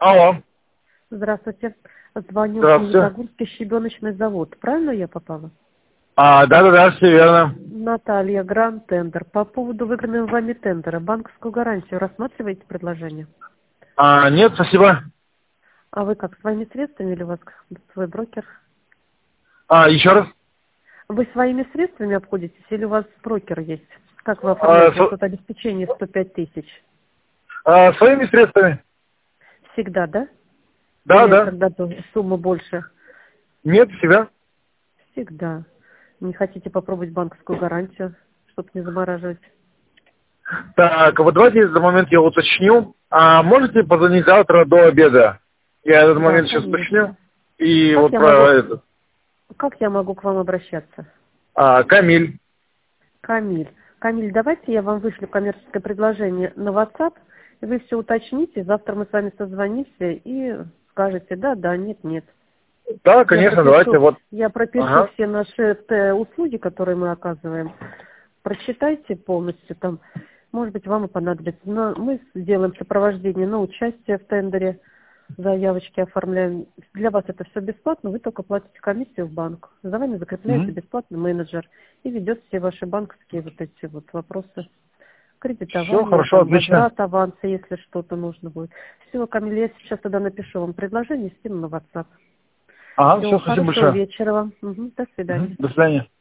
Алло. Здравствуйте. Звоню в Здравствуйте. Магнитогорский щебеночный завод. Правильно я попала? Да, все верно. Наталья, Гранд Тендер. По поводу выигранного вами тендера. Банковскую гарантию рассматриваете предложение? Нет, спасибо. А вы как, своими средствами или у вас свой брокер? Еще раз. Вы своими средствами обходитесь или у вас брокер есть? Как вы А, оформляете вот это обеспечение 105 тысяч? Своими средствами. Всегда, да? Да, Или да. когда-то сумма больше? Нет, всегда. Всегда. Не хотите попробовать банковскую гарантию, чтобы не замораживать? Так, вот давайте за момент я уточню. Можете позвонить завтра до обеда? Я этот Да, момент сейчас уточню. конечно. И Как вот я про могу, это. как я могу к вам обращаться? Камиль. Камиль. Камиль, давайте я вам вышлю коммерческое предложение на WhatsApp, и вы все уточните, завтра мы с вами созвонимся и скажете да, да, нет, нет. Да, Я конечно, давайте пропишу, вот. я пропишу Ага. все наши услуги, которые мы оказываем. Прочитайте полностью там. Может быть, вам и понадобится. Но мы сделаем сопровождение на участие в тендере, заявочки оформляем. Для вас это все бесплатно, вы только платите комиссию в банк. За вами закрепляется бесплатный менеджер и ведет все ваши банковские вот эти вот вопросы. Все Кредитование, хорошо, там, отлично. возврат аванса, если что-то нужно будет. Все, Камиль, я сейчас тогда напишу вам предложение, скину на WhatsApp. Ага, Все, все, спасибо хорошего большое. вечера вам. Мгм, до свидания. До свидания.